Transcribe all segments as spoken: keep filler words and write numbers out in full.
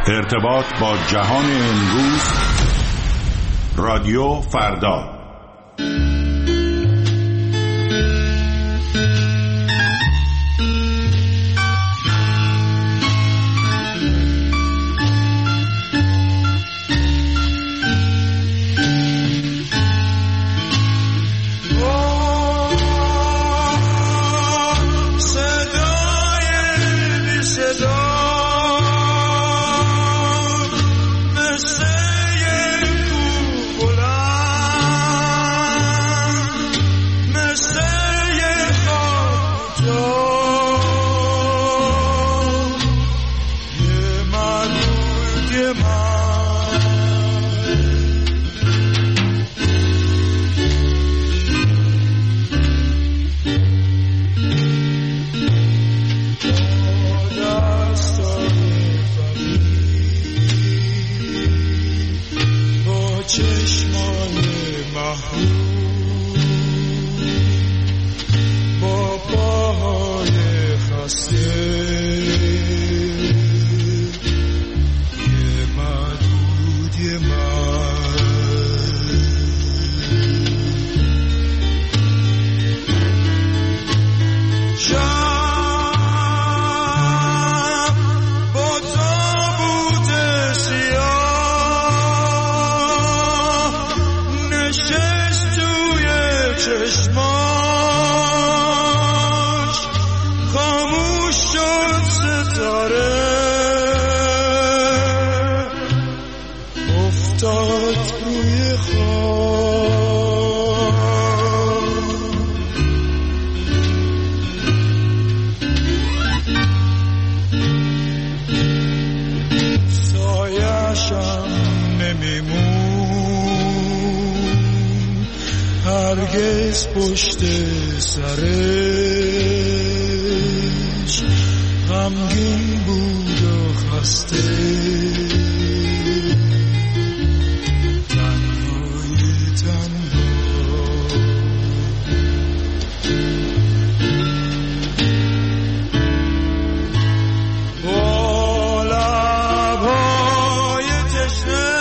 ارتباط با جهان امروز، رادیو فردا. هرگز پشت سرش غمگین بود و خسته، تنهای تنها با لبهای تشنه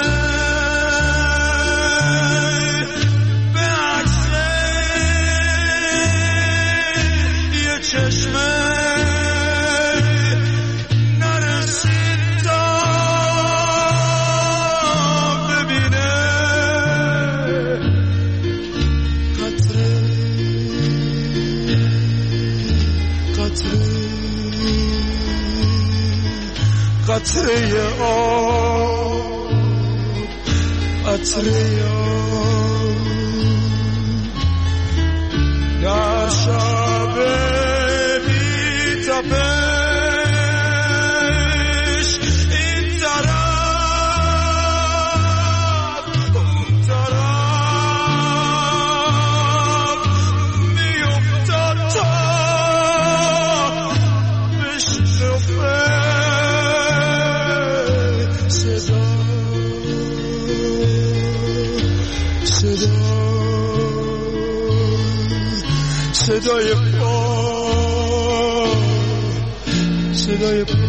چشمه نرسید تا ببینه قطره قطره قطره آب قطره آب در شب تپش این طرف اون طرف میافتاد تا بشنفه صدا صدا صدای پا صدای پا.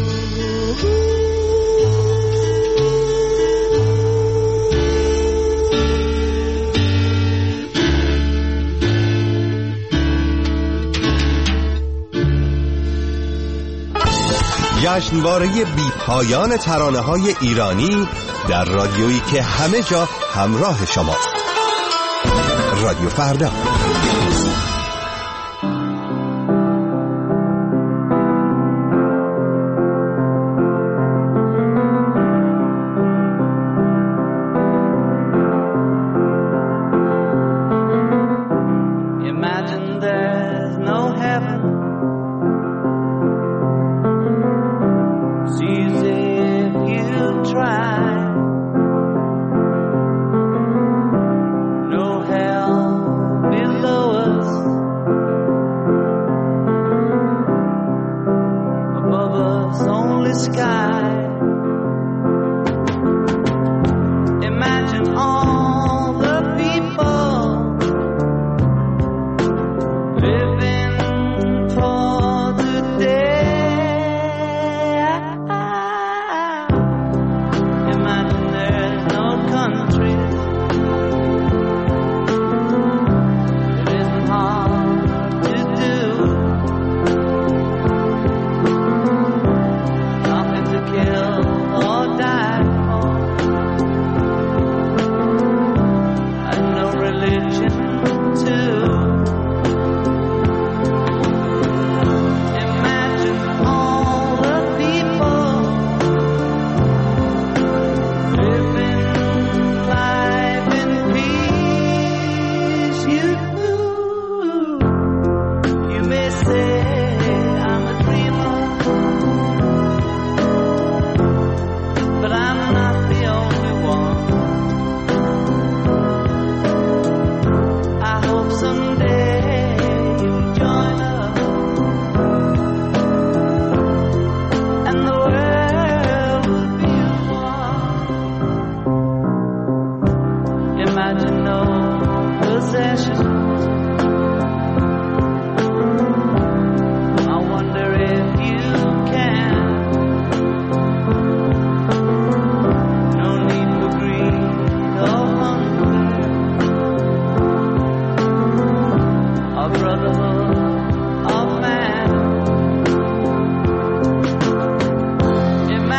جشنواره بی پایان ترانه‌های ایرانی در رادیویی که همه جا همراه شماست. رادیو فردا. No hell below us.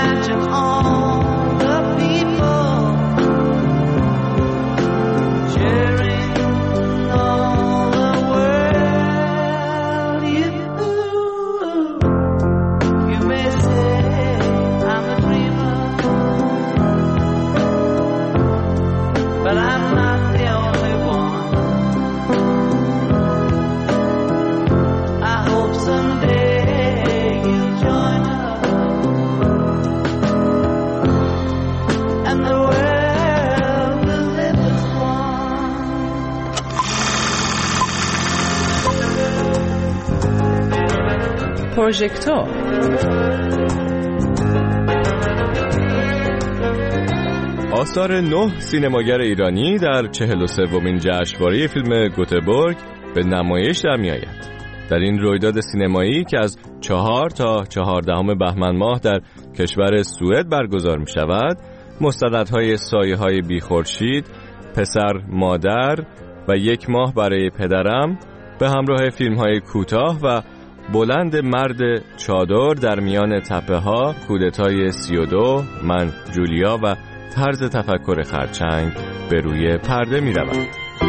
imagine all the people sharing all the world. You, you may say I'm a dreamer, but I'm not the only one. I hope someday you'll join us, and the world will live as one. پروژکتور آثار نه سینماگر ایرانی در چهل و سومین جشنواره فیلم گوتهبورگ به نمایش در می‌آید. در این رویداد سینمایی که از چهار تا چهاردهم بهمن ماه در کشور سوئد برگزار می شود، مستندهای سایه‌های بی‌خورشید، پسر مادر و یک ماه برای پدرم به همراه فیلم‌های کوتاه و بلند مرد چادر در میان تپه‌ها، کودتای سی و دو، من جولیا و طرز تفکر خرچنگ به روی پرده می روند.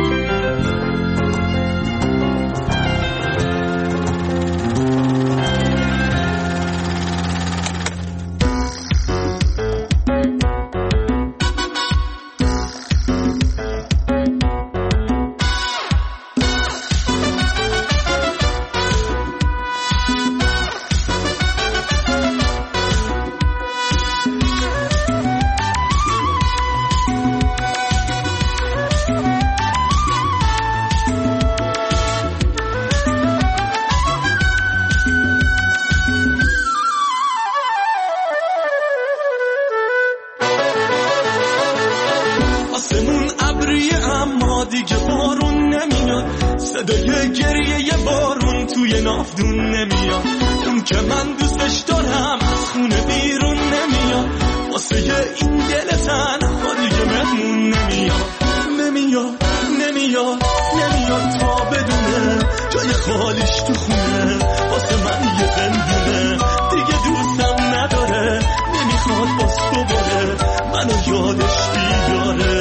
دیگه بارون نمیاد، صدای گریه بارون توی نافدون نمیاد. اون که من دوستش دارم از خونه بیرون نمیاد، واسه این دل تنها دیگه مهمون نمیاد. نمیاد نمیاد نمیاد تا بدونه جای خالیش تو خونه، واسه من یه زندونه. دیگه دوستم نداره، نمیخواد باز دوباره منو یادش بیاره.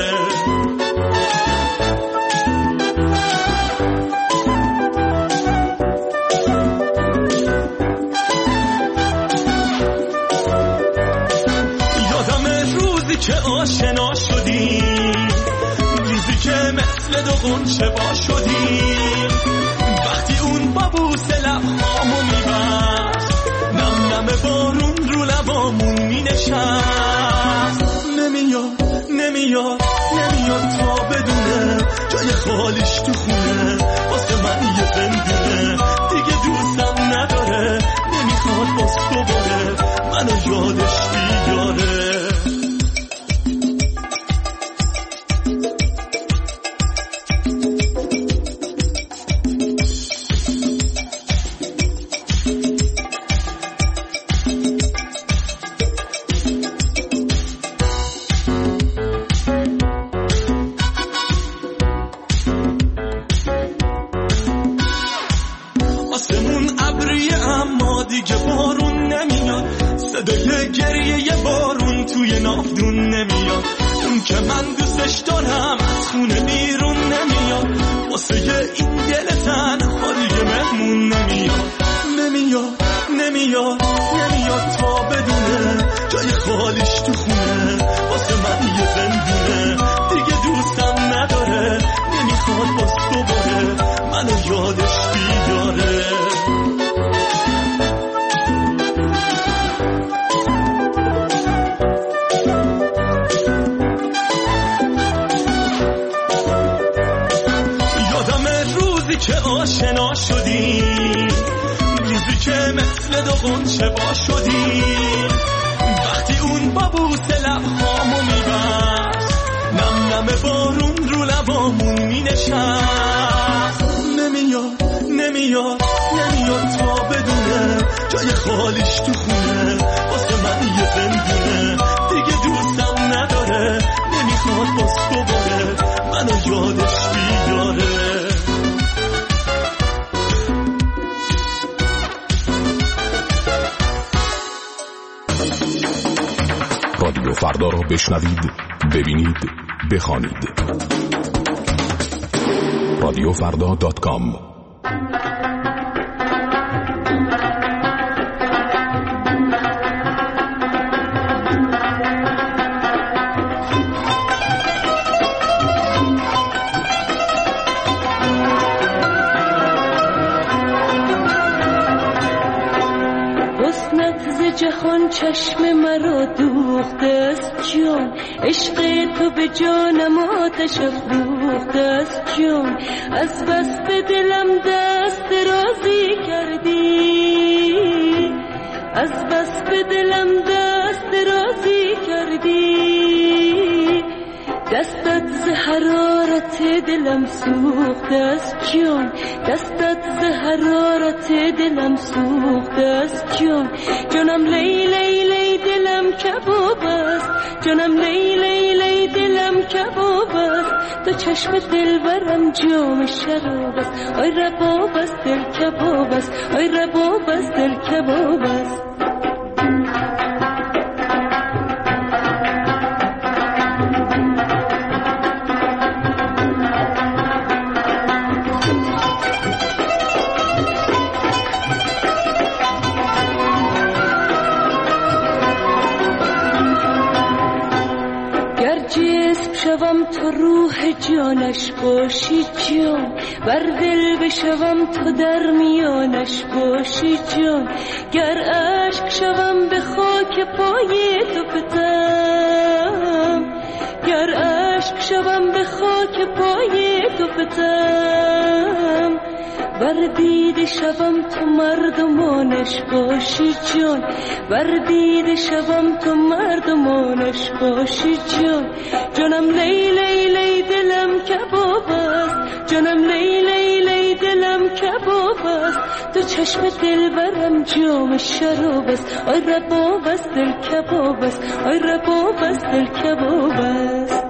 که آشنا شدیم، روزی که مثل دو غنچه وا شدیم، وقتی اون با بوسه لبهامو میبست، نم نم بارون رو لبامون مینشست. نمیاد نمیاد نمیاد تا بدونه جای خالیش تو خونه، واسه من یه زندونه. دیگه دوستم نداره، نمیخواد باز دوباره منو یادش بیاره. دیگه بارون نمیاد، صدای گریه بارون توی نافدون نمیاد. اون که من دوستش دارم از خونه بیرون نمیاد، واسه این دل تنها دیگه مهمون نمیاد. نمیاد نمیاد نمیاد تا بدونه جای خالیش تو خونه، واسه من یه زندونه. دیگه دوستم نداره، نمیخواد باز دوباره منو یادش بیاره. که آشنا شدیم، روزی که مثل دو غنچه وا شدیم، وقتی اون با بوسه لبهامو میبست، نم نم بارون رو لبامون مینشست. نمیاد نمیاد نمیاد تا بدونه جای خالیش تو خونه، واسه من یه زندونه. دیگه دوستم نداره، نمیخواد باز دوباره منو یادش بیاره. رادیو فردا را بشنوید، ببینید، بخوانید. رادیو فردا دات کام. جهان چشم مرا دوخته است جان، عشق تو به جانم آتش افروخته است جان. از بس به دلم دست درازی کردی، از بس به دلم دست درازی کردی. دستت ز حرارت دلم سوخته است جان، دستت ز حرارت دلم سوخته است جان. جانم لی لی لی دلم کباب است، جانم لی لی لی دلم کباب است. تو چشم دلبرم جام شراب است، آی رباب است دل کباب است، آی رباب است دل کباب است. شوم تو روح جانش باشی جان، بر دل بشوم تو در میانش باشی جان. گر عشق شوم به خاک پای تو فتم، گر عشق شوم به خاک پای تو فتم. بر دیده شوم تو مردمانش باشی جان، بر دیده شوم تو مردمانش باشی جان. جانم لی لی لی دلم کباب است، جانم لی لی لی دلم کباب است. تو چشم دلبرم جام شراب است، آی رباب است دل کباب است، آی رباب است دل کباب است.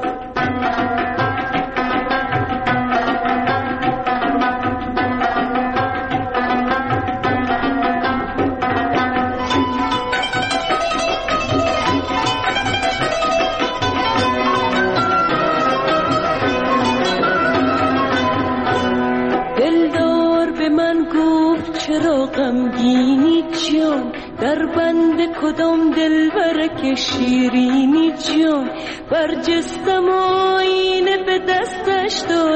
چرا غمگینی جان، در بند کدام دلبرک شیرینی جان. برجستم آینه به دستش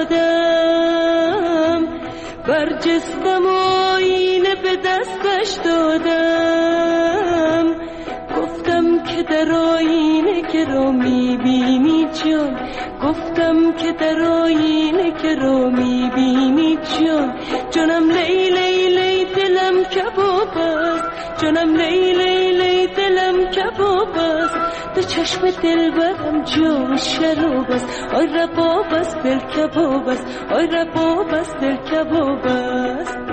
دادم، برجستم آینه به دستش دادم. گفتم که در آینه که رو میبینی جان، گفتم که در آینه که رو میبینی جان. جانم لی لی لی دلم کباب است، جانم لی لی لی دلم کباب است. تو چشم دلبرم جام شراب است، آی رباب است دل کباب است، آی رباب است دل کباب است.